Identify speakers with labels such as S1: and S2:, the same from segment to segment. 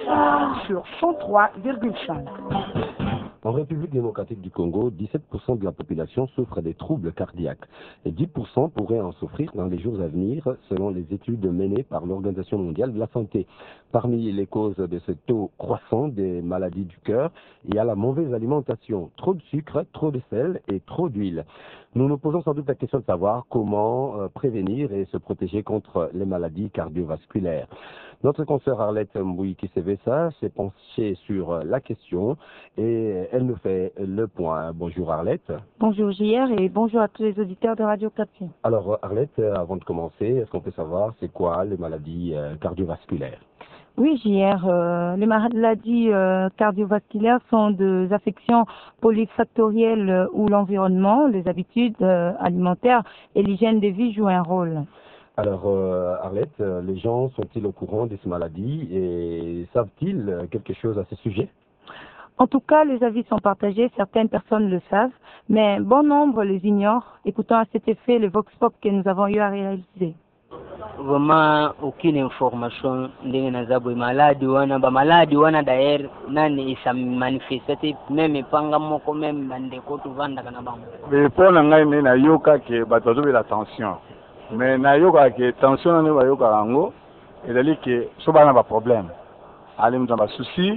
S1: sur 103,5.
S2: En République démocratique du Congo, 17% de la population souffre des troubles cardiaques et 10% pourraient en souffrir dans les jours à venir, selon les études menées par l'Organisation mondiale de la santé. Parmi les causes de ce taux croissant des maladies du cœur, il y a la mauvaise alimentation, trop de sucre, trop de sel et trop d'huile. Nous nous posons sans doute la question de savoir comment prévenir et se protéger contre les maladies cardiovasculaires. Notre consoeur Arlette Mbouiki-Sevessa s'est penchée sur la question et elle nous fait le point. Bonjour Arlette.
S3: Bonjour JR et bonjour à tous les auditeurs de Radio Capi.
S2: Alors Arlette, avant de commencer, est-ce qu'on peut savoir c'est quoi les maladies cardiovasculaires?
S3: Oui, JR, les maladies cardiovasculaires sont des affections polyfactorielles où l'environnement, les habitudes alimentaires et l'hygiène de vie jouent un rôle.
S2: Alors Arlette, les gens sont-ils au courant de ces maladies et savent-ils quelque chose à ce sujet?
S3: En tout cas, les avis sont partagés, certaines personnes le savent, mais bon nombre les ignorent. Écoutons à cet effet le Vox Pop que nous avons eu à réaliser.
S4: Vraiment aucune information ndenge nazabu maladi wana d'ailleurs nani isa manifester même panga moko même bande ko to vanda kana bango
S5: mais pour ngai ne na yoka ke bato zo la tension mais na yoka ke tension ne ba yoka rango ezali ke so bana ba problème ali mtu ba souci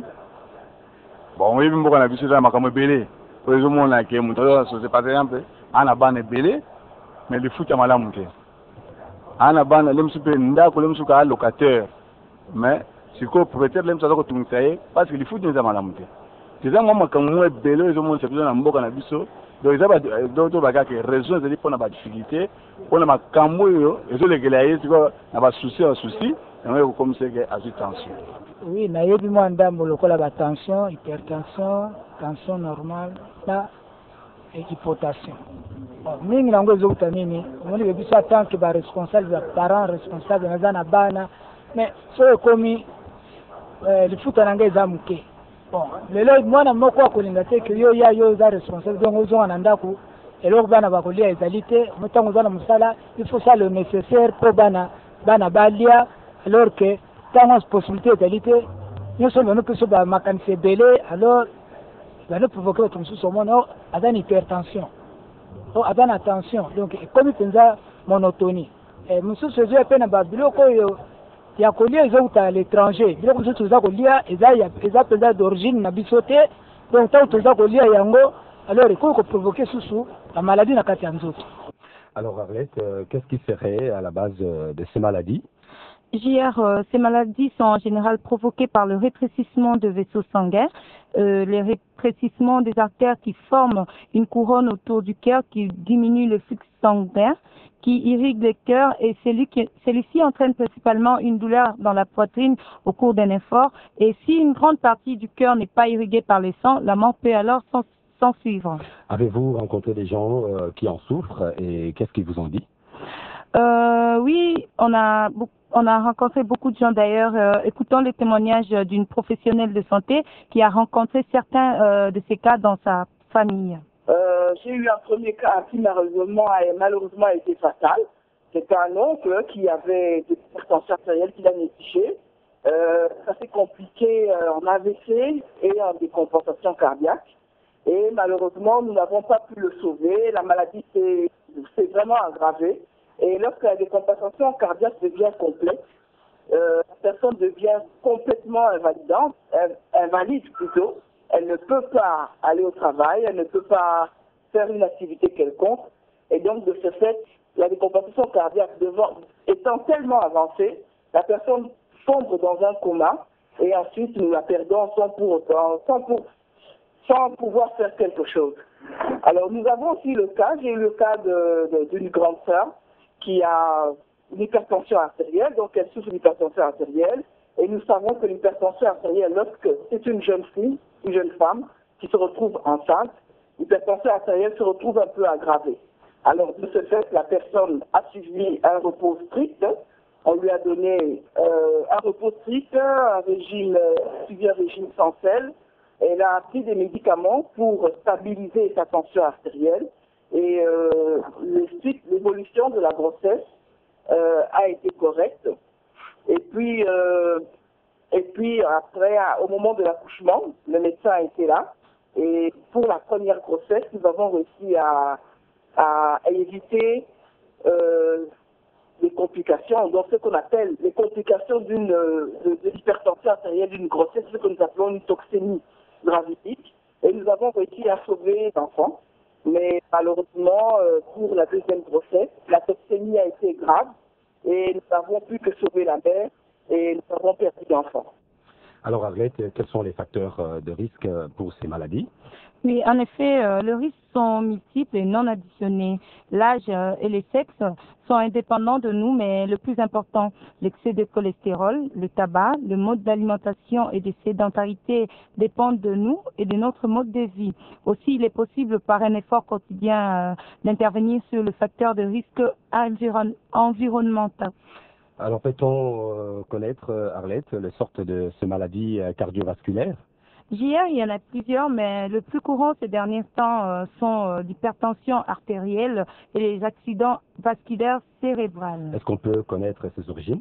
S5: bon oui mboka na biso za makambo belé pour les mona ke mtu so c'est par exemple ana bana belé mais le foot ya malamu te ana bana lemsu pe ndako lemsu ka locataire mais siko propriétaire lemsu azako tungsaye parce que le foot neza malamu te teza ngoma kamwe belé zo mona sepzo na mboka na biso donc ezaba d'autres bagage raison ezali pona ba difficulté pona makambo yo ezolegela ye siko na ba souci na comme c'est que azu tension.
S6: Oui, na yebi mo ndambo lokola ba tension, hypertension, tension normale, na hypotension. Mingi nango ezokuta nini omoni bebiso tant que ba responsable ba parents responsable na zana bana mais so ekomi lifuta nanga eza muke bon lelo mwana moko akolinga te ke yo ya yo za responsable donc ozonga na ndako eloko bana bakolia ezali te motango zana musala il faut ça le nécessaire pour bana balia alors que tant possibilité ezali te nyonso bano peso ba makanisi belé alors bano provoquer autre chose au monde azan hypertension. Oh, attends, attention. Donc, comme il y a monotonie. Et monsieur, ce jeu est peine à Babylone, il y a collier les autres à l'étranger. Il y a des choses à collier, ils ont d'origine, n'a bisoté. Donc, tant que ça collier à Yango, alors il faut provoquer sous la maladie n'a qu'à autres.
S2: Alors, Arlette, qu'est-ce qui ferait à la base de ces maladies?
S3: JR, ces maladies sont en général provoquées par le rétrécissement de vaisseaux sanguins, les rétrécissements des artères qui forment une couronne autour du cœur qui diminue le flux sanguin, qui irrigue le cœur et celui-ci entraîne principalement une douleur dans la poitrine au cours d'un effort. Et si une grande partie du cœur n'est pas irriguée par le sang, la mort peut alors s'en suivre.
S2: Avez-vous rencontré des gens qui en souffrent et qu'est-ce qu'ils vous ont dit?
S3: Oui, on a rencontré beaucoup de gens d'ailleurs. Écoutons les témoignages d'une professionnelle de santé qui a rencontré certains de ces cas dans sa famille.
S7: J'ai eu un premier cas qui malheureusement a été fatal. C'était un oncle qui avait des hypertension artérielle qui l'a négligé. Ça s'est compliqué en AVC et en décompensation cardiaque. Et malheureusement, nous n'avons pas pu le sauver. La maladie s'est vraiment aggravée. Et lorsque la décompensation cardiaque devient complexe, la personne devient complètement invalide plutôt. Elle ne peut pas aller au travail, elle ne peut pas faire une activité quelconque. Et donc, de ce fait, la décompensation cardiaque étant tellement avancée, la personne sombre dans un coma et ensuite nous la perdons sans pouvoir faire quelque chose. Alors, nous avons aussi j'ai eu le cas d'une grande sœur qui a une hypertension artérielle, donc elle souffre d'hypertension artérielle, et nous savons que l'hypertension artérielle, lorsque c'est une jeune femme qui se retrouve enceinte, l'hypertension artérielle se retrouve un peu aggravée. Alors de ce fait, la personne a suivi un repos strict, on lui a donné un repos strict, suivi un régime sans sel, et elle a pris des médicaments pour stabiliser sa tension artérielle. Et l'évolution de la grossesse a été correcte. Et puis, Et puis après, au moment de l'accouchement, le médecin était là. Et pour la première grossesse, nous avons réussi à éviter les complications, donc ce qu'on appelle les complications de l'hypertension artérielle d'une grossesse, ce que nous appelons une toxémie gravidique. Et nous avons réussi à sauver l'enfant. Mais malheureusement, pour la deuxième grossesse, la toxémie a été grave et nous n'avons plus que sauver la mère et nous avons perdu l'enfant.
S2: Alors Arlette, quels sont les facteurs de risque pour ces maladies?
S3: Oui, en effet, les risques sont multiples et non additionnés. L'âge et les sexes sont indépendants de nous, mais le plus important, l'excès de cholestérol, le tabac, le mode d'alimentation et de sédentarité dépendent de nous et de notre mode de vie. Aussi, il est possible par un effort quotidien d'intervenir sur le facteur de risque environnemental.
S2: Alors peut-on connaître, Arlette, les sortes de ces maladies cardiovasculaires?
S3: JR, il y en a plusieurs, mais le plus courant ces derniers temps sont l'hypertension artérielle et les accidents vasculaires cérébraux.
S2: Est-ce qu'on peut connaître ses origines?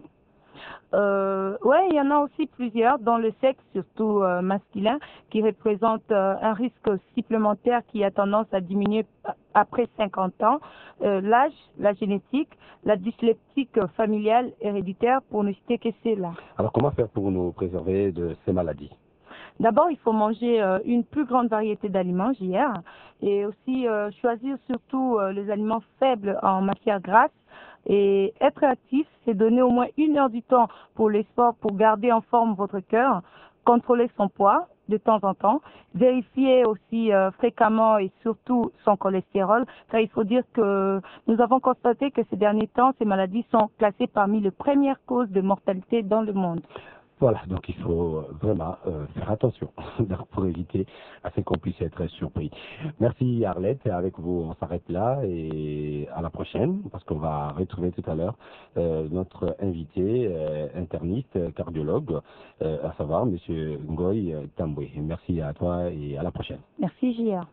S3: Oui, il y en a aussi plusieurs, dans le sexe, surtout masculin, qui représente un risque supplémentaire qui a tendance à diminuer après 50 ans. L'âge, la génétique, la dyslexie familiale héréditaire, pour ne citer que cela.
S2: Alors comment faire pour nous préserver de ces maladies?
S3: D'abord, il faut manger une plus grande variété d'aliments, JR, et aussi choisir surtout les aliments faibles en matière grasse. Et être actif, c'est donner au moins 1 heure du temps pour les sports pour garder en forme votre cœur, contrôler son poids de temps en temps, vérifier aussi fréquemment et surtout son cholestérol, car il faut dire que nous avons constaté que ces derniers temps, ces maladies sont classées parmi les premières causes de mortalité dans le monde.
S2: Voilà, donc il faut vraiment faire attention pour éviter à ce qu'on puisse être surpris. Merci Arlette, avec vous on s'arrête là et à la prochaine parce qu'on va retrouver tout à l'heure notre invité interniste, cardiologue, à savoir Monsieur Ngoy Tamboué. Merci à toi et à la prochaine.
S3: Merci JR.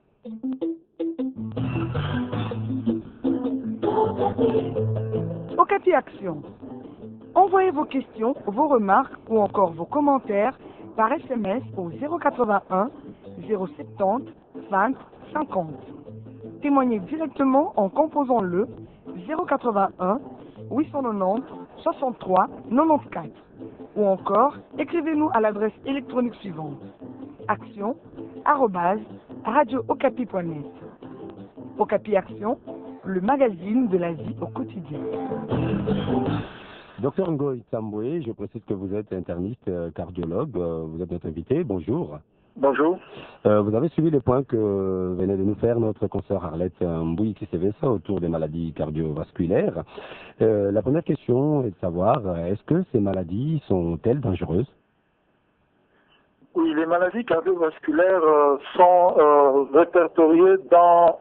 S1: Okapi Action. Envoyez vos questions, vos remarques ou encore vos commentaires par SMS au 081 070 20 50. Témoignez directement en composant le 081 890 63 94 ou encore écrivez-nous à l'adresse électronique suivante action@radiookapi.net. Okapi Action, le magazine de la vie au quotidien.
S2: Docteur Ngoy Tamboué, je précise que vous êtes interniste cardiologue, vous êtes notre invité, bonjour.
S8: Bonjour.
S2: Vous avez suivi les points que venait de nous faire notre consoeur Arlette Mbouy qui s'est ça autour des maladies cardiovasculaires. La première question est de savoir, est-ce que ces maladies sont-elles dangereuses?
S8: Oui, les maladies cardiovasculaires sont répertoriées dans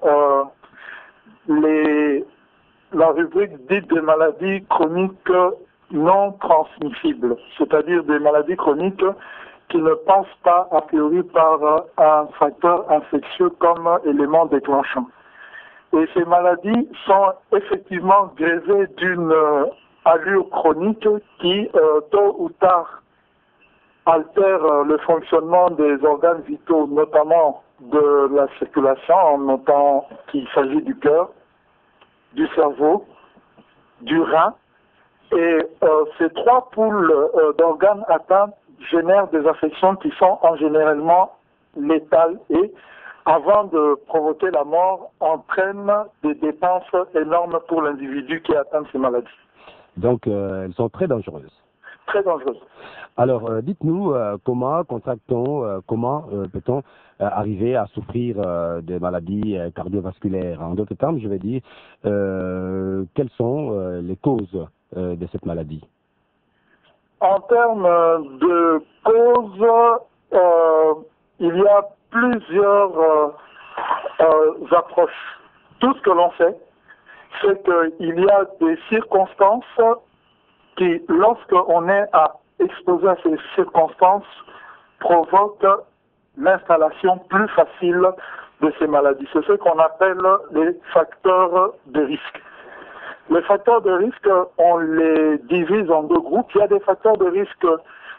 S8: la rubrique dite des maladies chroniques non transmissibles, c'est-à-dire des maladies chroniques qui ne passent pas a priori par un facteur infectieux comme élément déclenchant. Et ces maladies sont effectivement grevées d'une allure chronique qui, tôt ou tard, altère le fonctionnement des organes vitaux, notamment de la circulation, en notant qu'il s'agit du cœur, du cerveau, du rein. Et ces 3 poules d'organes atteints génèrent des affections qui sont en généralement létales et, avant de provoquer la mort, entraînent des dépenses énormes pour l'individu qui atteint ces maladies.
S2: Donc, elles sont très dangereuses.
S8: Très dangereuses.
S2: Alors, dites-nous comment contractons, comment peut-on arriver à souffrir des maladies cardiovasculaires? En d'autres termes, je vais dire, quelles sont les causes de cette maladie?
S8: En termes de causes, il y a plusieurs approches. Tout ce que l'on sait, c'est qu'il y a des circonstances qui, lorsqu'on est exposé à ces circonstances, provoquent l'installation plus facile de ces maladies. C'est ce qu'on appelle les facteurs de risque. Les facteurs de risque, on les divise en 2 groupes. Il y a des facteurs de risque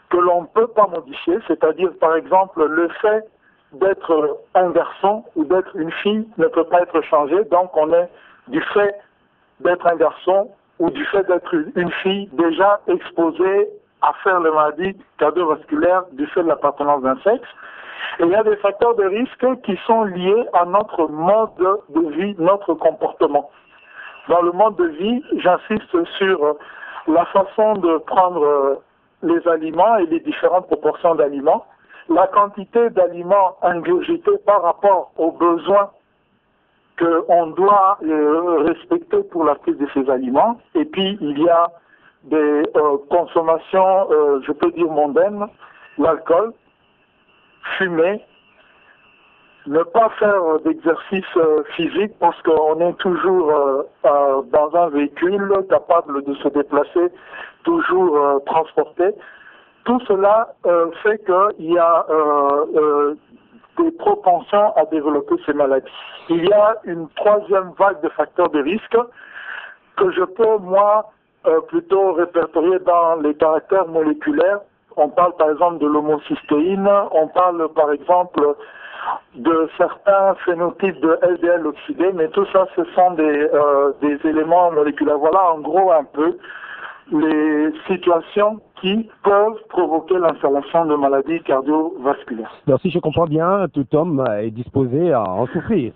S8: que l'on ne peut pas modifier, c'est-à-dire par exemple le fait d'être un garçon ou d'être une fille ne peut pas être changé, donc on est du fait d'être un garçon ou du fait d'être une fille déjà exposé à faire les maladies cardiovasculaires du fait de l'appartenance d'un sexe. Et il y a des facteurs de risque qui sont liés à notre mode de vie, notre comportement. Dans le mode de vie, j'insiste sur la façon de prendre les aliments et les différentes proportions d'aliments, la quantité d'aliments ingurgités par rapport aux besoins qu'on doit respecter pour la prise de ces aliments. Et puis, il y a des consommations, je peux dire mondaines, l'alcool, fumer, ne pas faire d'exercice physique parce qu'on est toujours dans un véhicule capable de se déplacer, toujours transporté. Tout cela fait qu'il y a des propensions à développer ces maladies. Il y a une troisième vague de facteurs de risque que je peux, moi, plutôt répertorier dans les caractères moléculaires. On parle par exemple de l'homocystéine, on parle par exemple de certains phénotypes de LDL oxydé, mais tout ça, ce sont des éléments moléculaires. Voilà en gros un peu les situations qui peuvent provoquer l'installation de maladies cardiovasculaires.
S2: Alors si je comprends bien, tout homme est disposé à en souffrir.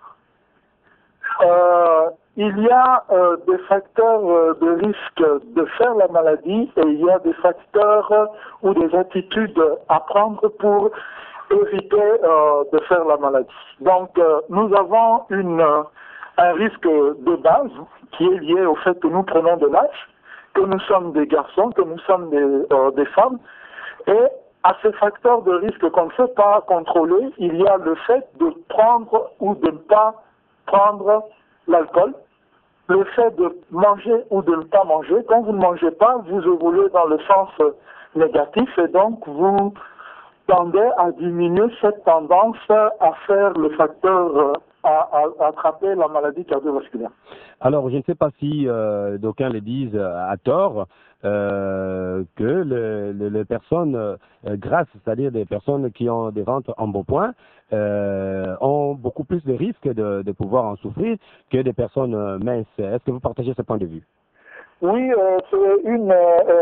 S8: Il y a des facteurs de risque de faire la maladie et il y a des facteurs ou des attitudes à prendre pour éviter de faire la maladie. Donc nous avons un risque de base qui est lié au fait que nous prenons de l'âge, que nous sommes des garçons, que nous sommes des femmes, et à ces facteurs de risque qu'on ne sait pas contrôler, il y a le fait de prendre ou de ne pas prendre l'alcool, le fait de manger ou de ne pas manger. Quand vous ne mangez pas, vous évoluez dans le sens négatif et donc vous tendez à diminuer cette tendance à faire le facteur à attraper la maladie cardiovasculaire.
S2: Alors, je ne sais pas si d'aucuns le disent à tort, que les personnes grasses, c'est-à-dire des personnes qui ont des ventres en bon point, ont beaucoup plus de risques de pouvoir en souffrir que des personnes minces. Est-ce que vous partagez ce point de vue?
S8: Oui, c'est une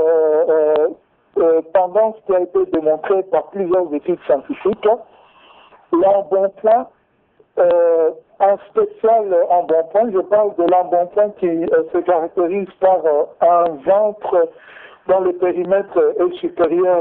S8: tendance qui a été démontrée par plusieurs études scientifiques. L'embonpoint, en spécial embonpoint, je parle de l'embonpoint qui se caractérise par un ventre dont le périmètre est supérieur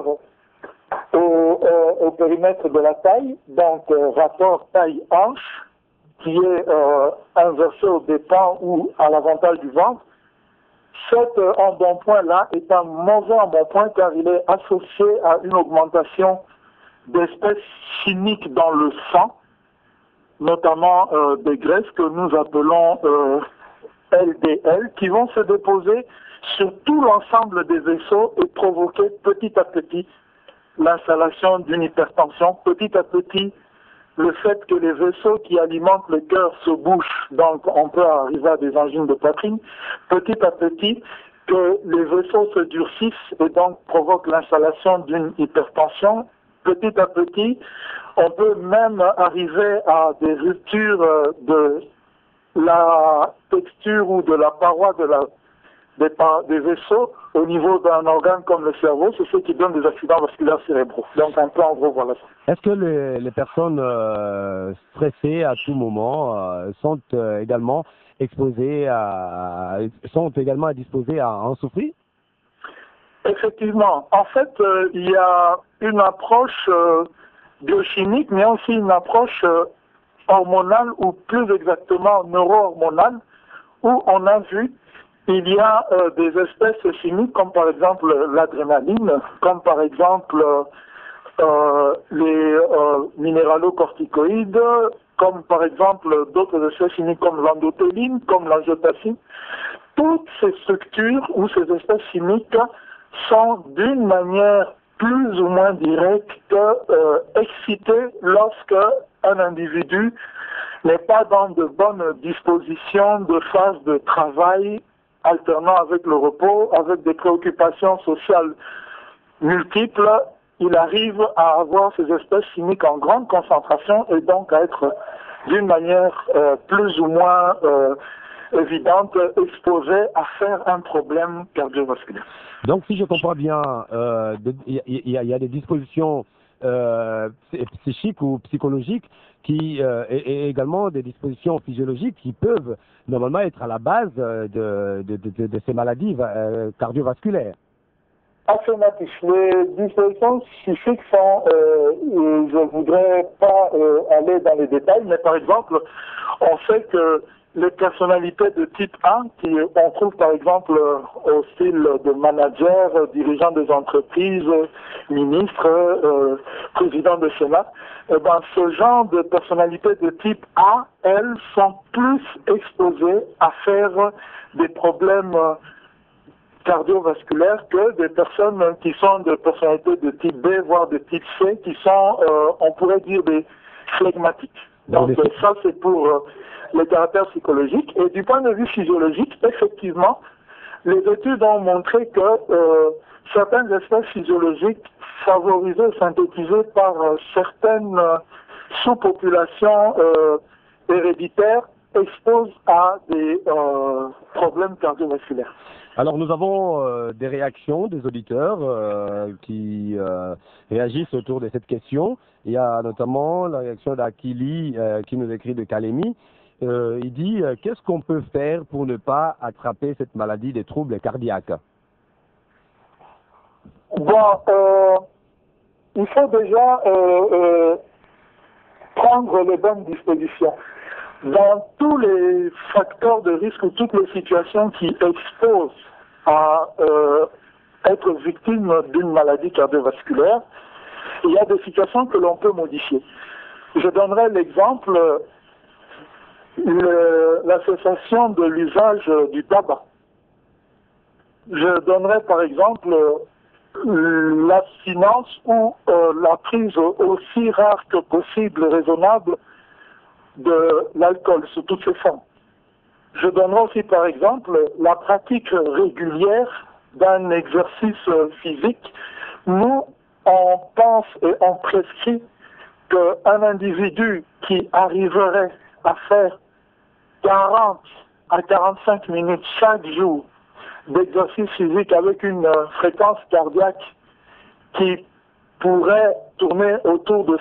S8: au périmètre de la taille, donc rapport taille-hanche, qui est inversé au dépens ou à l'avantage du ventre. Cet embonpoint-là est un mauvais embonpoint car il est associé à une augmentation d'espèces chimiques dans le sang, notamment des graisses que nous appelons LDL, qui vont se déposer sur tout l'ensemble des vaisseaux et provoquer petit à petit l'installation d'une hypertension, petit à petit le fait que les vaisseaux qui alimentent le cœur se bouchent, donc on peut arriver à des angines de poitrine, petit à petit que les vaisseaux se durcissent et donc provoquent l'installation d'une hypertension. Petit à petit, on peut même arriver à des ruptures de la texture ou de la paroi des vaisseaux au niveau d'un organe comme le cerveau, c'est ce qui donne des accidents vasculaires cérébraux. Donc un peu en gros, voilà ça.
S2: Est-ce que les personnes stressées à tout moment sont également disposées à en souffrir?
S8: Effectivement. En fait, il y a une approche biochimique, mais aussi une approche hormonale, ou plus exactement neuro-hormonale, où on a vu il y a des espèces chimiques comme par exemple l'adrénaline, comme par exemple les minéralocorticoïdes, comme par exemple d'autres espèces chimiques comme l'endothéline, comme l'angiotensine. Toutes ces structures ou ces espèces chimiques sont d'une manière plus ou moins directe excitées lorsque un individu n'est pas dans de bonnes dispositions de phase de travail alternant avec le repos, avec des préoccupations sociales multiples, il arrive à avoir ces espèces chimiques en grande concentration et donc à être d'une manière plus ou moins évidente exposé à faire un problème cardiovasculaire.
S2: Donc, si je comprends bien, il y a des dispositions psychiques ou psychologiques et également des dispositions physiologiques qui peuvent normalement être à la base de ces maladies cardiovasculaires.
S8: Affirmatif. Les dispositions psychiques sont, je ne voudrais pas aller dans les détails, mais par exemple, on sait que les personnalités de type 1, on trouve par exemple au style de manager, dirigeants des entreprises, ministres, présidents de Sénat, eh ben, ce genre de personnalités de type A, elles sont plus exposées à faire des problèmes cardiovasculaires que des personnes qui sont de personnalités de type B, voire de type C, qui sont, on pourrait dire, des flegmatiques. Donc ça, c'est pour les caractères psychologiques. Et du point de vue physiologique, effectivement, les études ont montré que certaines espèces physiologiques favorisées, synthétisées par certaines sous-populations héréditaires exposent à des problèmes cardiovasculaires.
S2: Alors nous avons des réactions des auditeurs qui réagissent autour de cette question. Il y a notamment la réaction d'Akili qui nous écrit de Calémie. Il dit qu'est-ce qu'on peut faire pour ne pas attraper cette maladie des troubles cardiaques?
S8: Bon, il faut déjà prendre les bonnes dispositions. Dans tous les facteurs de risque ou toutes les situations qui exposent à être victime d'une maladie cardiovasculaire, il y a des situations que l'on peut modifier. Je donnerai l'exemple, la cessation de l'usage du tabac. Je donnerai par exemple l'abstinence ou la prise aussi rare que possible, raisonnable, de l'alcool sous toutes ses formes. Je donnerai aussi par exemple la pratique régulière d'un exercice physique. Nous, on pense et on prescrit qu'un individu qui arriverait à faire 40 à 45 minutes chaque jour d'exercice physique avec une fréquence cardiaque qui pourrait tourner autour de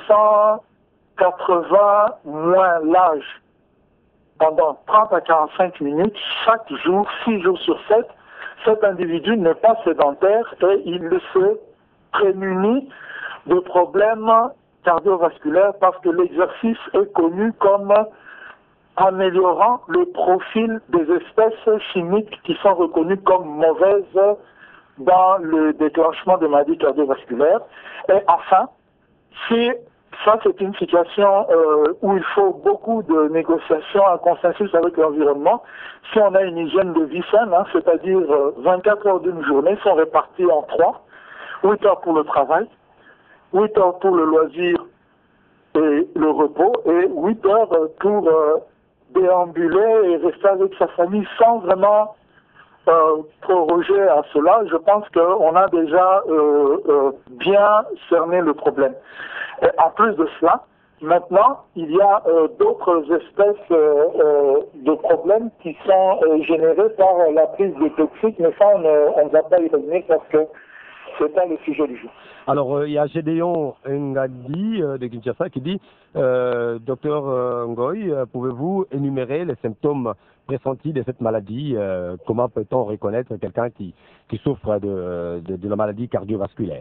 S8: 180 moins l'âge pendant 30 à 45 minutes chaque jour, 6 jours sur 7, cet individu n'est pas sédentaire et il se prémunit de problèmes cardiovasculaires parce que l'exercice est connu comme améliorant le profil des espèces chimiques qui sont reconnues comme mauvaises dans le déclenchement de maladies cardiovasculaires. Et enfin, si ça c'est une situation où il faut beaucoup de négociations, un consensus avec l'environnement, si on a une hygiène de vie saine, c'est-à-dire 24 heures d'une journée sont réparties en 3, 8 heures pour le travail, 8 heures pour le loisir et le repos, et 8 heures pour déambuler et rester avec sa famille sans vraiment proroger à cela. Je pense qu'on a déjà bien cerné le problème. Et en plus de cela, maintenant, il y a d'autres espèces de problèmes qui sont générés par la prise de toxiques, mais ça, on ne va pas y revenir parce que c'est pas le sujet du jour.
S2: Alors, il y a Gédéon Ngadi de Kinshasa qui dit Docteur Ngoy, pouvez-vous énumérer les symptômes pressentis de cette maladie? Comment peut-on reconnaître quelqu'un qui souffre de la maladie cardiovasculaire?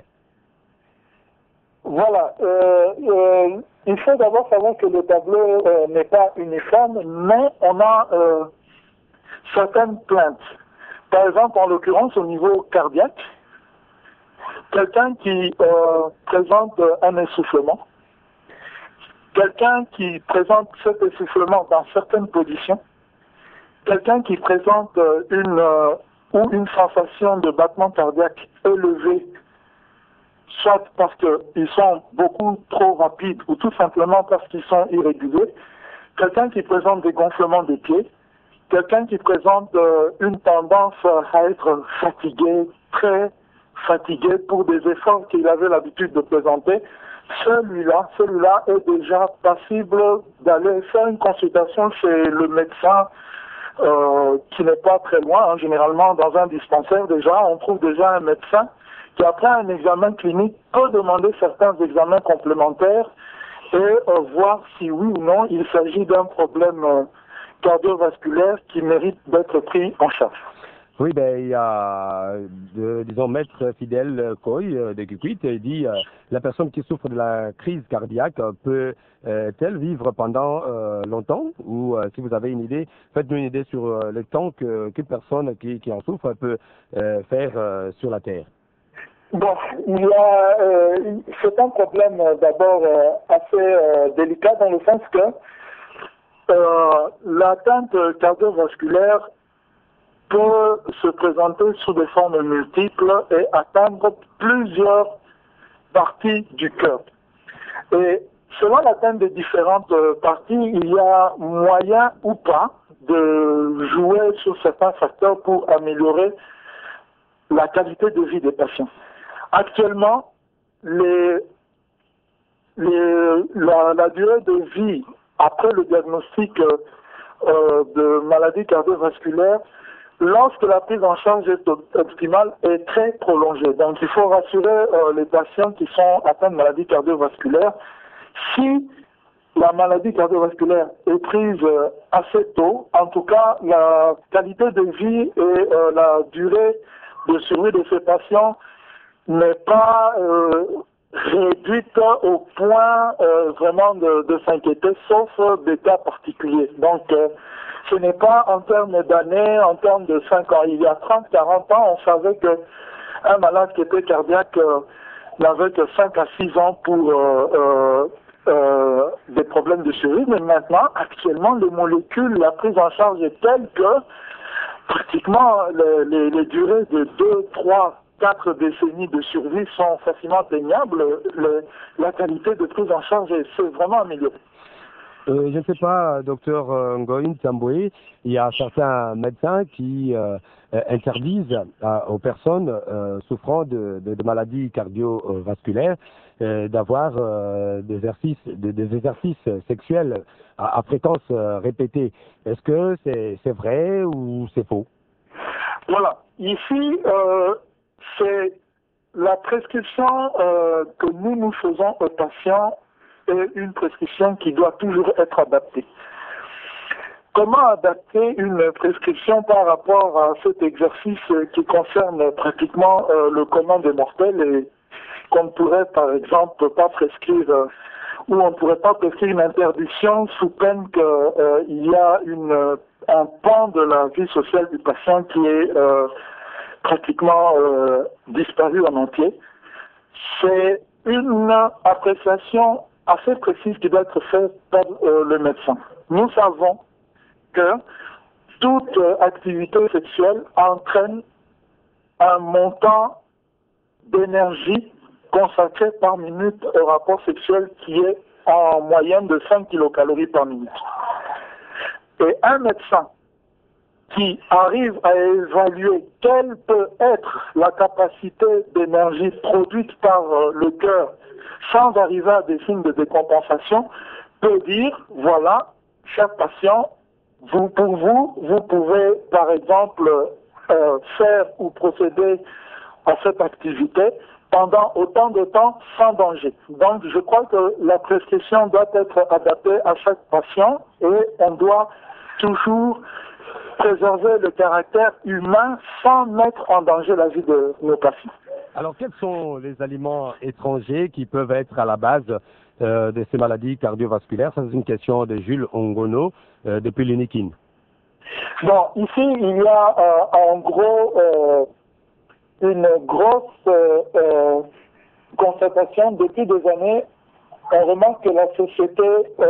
S8: Voilà. Il faut d'abord savoir que le tableau n'est pas uniforme, mais on a certaines plaintes. Par exemple, en l'occurrence, au niveau cardiaque, quelqu'un qui présente un essoufflement, quelqu'un qui présente cet essoufflement dans certaines positions, quelqu'un qui présente une sensation de battement cardiaque élevé, soit parce qu'ils sont beaucoup trop rapides ou tout simplement parce qu'ils sont irréguliers, quelqu'un qui présente des gonflements des pieds, quelqu'un qui présente une tendance à être fatigué, très fatigué pour des efforts qu'il avait l'habitude de présenter, celui-là est déjà passible d'aller faire une consultation chez le médecin qui n'est pas très loin. Hein. Généralement, dans un dispensaire, déjà, on trouve déjà un médecin qui, après un examen clinique, peut demander certains examens complémentaires et voir si oui ou non il s'agit d'un problème cardiovasculaire qui mérite d'être pris en charge.
S2: Oui, ben, il y a, disons, Maître Fidèle Coy de Kikwit, il dit la personne qui souffre de la crise cardiaque peut-elle vivre pendant longtemps? Ou si vous avez une idée, faites-nous une idée sur le temps qu'une personne qui en souffre peut faire sur la Terre.
S8: Bon, c'est un problème d'abord assez délicat dans le sens que l'atteinte cardiovasculaire peut se présenter sous des formes multiples et atteindre plusieurs parties du cœur. Et selon l'atteinte des différentes parties, il y a moyen ou pas de jouer sur certains facteurs pour améliorer la qualité de vie des patients. Actuellement, la durée de vie après le diagnostic de maladie cardiovasculaire, lorsque la prise en charge est optimale, est très prolongée. Donc il faut rassurer les patients qui sont atteints de maladie cardiovasculaire. Si la maladie cardiovasculaire est prise assez tôt, en tout cas la qualité de vie et la durée de survie de ces patients n'est pas réduite au point vraiment de s'inquiéter, sauf des cas particuliers. Donc ce n'est pas en termes d'années, en termes de 5 ans. Il y a 30, 40 ans, on savait qu'un malade qui était cardiaque n'avait que 5 à 6 ans pour des problèmes de survie. Mais maintenant, actuellement, les molécules, la prise en charge est telle que pratiquement les durées de 2, 3, 4 décennies de survie sont facilement atteignables. La qualité de prise en charge s'est vraiment améliorée.
S2: Je ne sais pas, docteur Ngoïn Tamboué, il y a certains médecins qui interdisent aux personnes souffrant de maladies cardiovasculaires d'avoir des exercices sexuels à fréquence répétée. Est-ce que c'est vrai ou c'est faux?
S8: Voilà. Ici, c'est la prescription que nous faisons aux patients est une prescription qui doit toujours être adaptée. Comment adapter une prescription par rapport à cet exercice qui concerne pratiquement le commun des mortels et qu'on ne pourrait par exemple pas prescrire ou on ne pourrait pas prescrire une interdiction sous peine qu'il y a un pan de la vie sociale du patient qui est pratiquement disparu en entier. C'est une appréciation assez précise qui doit être faite par le médecin. Nous savons que toute activité sexuelle entraîne un montant d'énergie consacré par minute au rapport sexuel qui est en moyenne de 5 kilocalories par minute. Et un médecin qui arrive à évaluer quelle peut être la capacité d'énergie produite par le cœur sans arriver à des signes de décompensation, peut dire, voilà, cher patient, vous pouvez par exemple faire ou procéder à cette activité pendant autant de temps sans danger. Donc je crois que la prescription doit être adaptée à chaque patient et on doit toujours préserver le caractère humain sans mettre en danger la vie de nos patients.
S2: Alors, quels sont les aliments étrangers qui peuvent être à la base de ces maladies cardiovasculaires? Ça, c'est une question de Jules Ongono depuis l'UNIKIN.
S8: Bon, ici, il y a en gros une grosse constatation. Depuis des années, on remarque que la société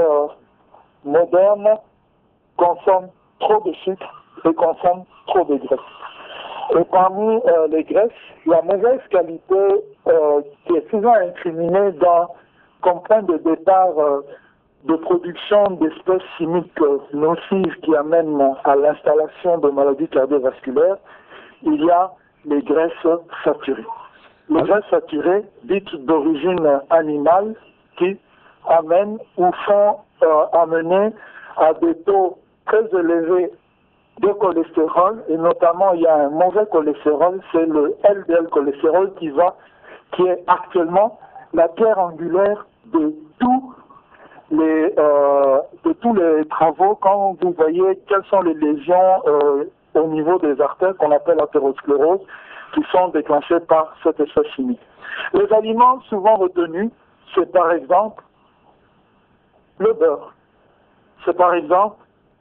S8: moderne consomme trop de sucre et consomme trop de graisse. Et parmi les graisses, la mauvaise qualité qui est souvent incriminée comme point de départ de production d'espèces chimiques nocives qui amènent à l'installation de maladies cardiovasculaires, il y a les graisses saturées. les graisses saturées dites d'origine animale qui amènent ou font amener à des taux très élevés de cholestérol, et notamment il y a un mauvais cholestérol, c'est le LDL cholestérol qui est actuellement la pierre angulaire de tous les travaux. Quand vous voyez quelles sont les lésions au niveau des artères qu'on appelle l'athérosclérose, qui sont déclenchées par cette espèce chimique. Les aliments souvent retenus, c'est par exemple le beurre, c'est par exemple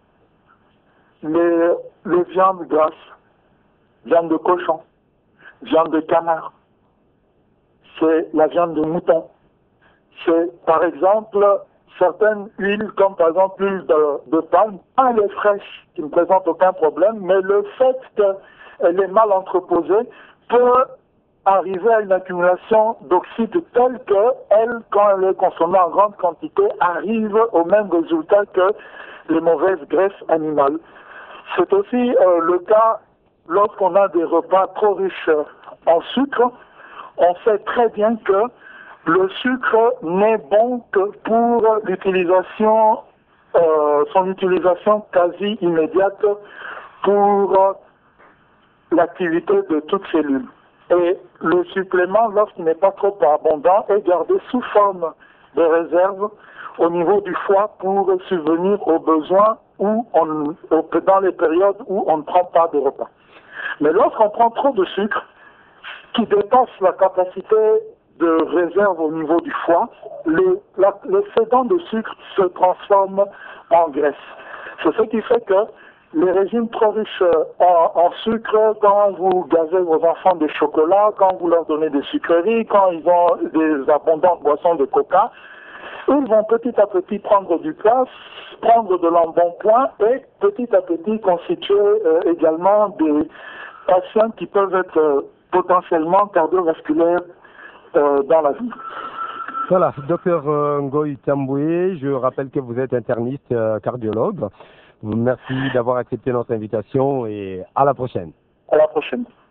S8: les viandes grasses, viande de cochon, viande de canard, c'est la viande de mouton, c'est par exemple certaines huiles, comme par exemple l'huile de palme, elle est fraîche, qui ne présente aucun problème, mais le fait qu'elle est mal entreposée peut arriver à une accumulation d'oxyde telle qu'elle, quand elle est consommée en grande quantité, arrive au même résultat que les mauvaises graisses animales. C'est aussi le cas lorsqu'on a des repas trop riches en sucre. On sait très bien que le sucre n'est bon que pour l'utilisation, son utilisation quasi immédiate pour l'activité de toute cellule. Et le supplément, lorsqu'il n'est pas trop abondant, est gardé sous forme de réserve au niveau du foie pour subvenir aux besoins dans les périodes où on ne prend pas de repas. Mais lorsqu'on prend trop de sucre, qui dépasse la capacité de réserve au niveau du foie, l'excédent de sucre se transforme en graisse. C'est ce qui fait que les régimes trop riches en sucre, quand vous gazez vos enfants de chocolat, quand vous leur donnez des sucreries, quand ils ont des abondantes boissons de coca, ils vont petit à petit prendre du poids, prendre de l'embonpoint et petit à petit constituer également des patients qui peuvent être potentiellement cardiovasculaires dans la vie.
S2: Voilà, docteur Ngoï Tamboué, je rappelle que vous êtes interniste cardiologue. Merci d'avoir accepté notre invitation et à la prochaine.
S8: À la prochaine.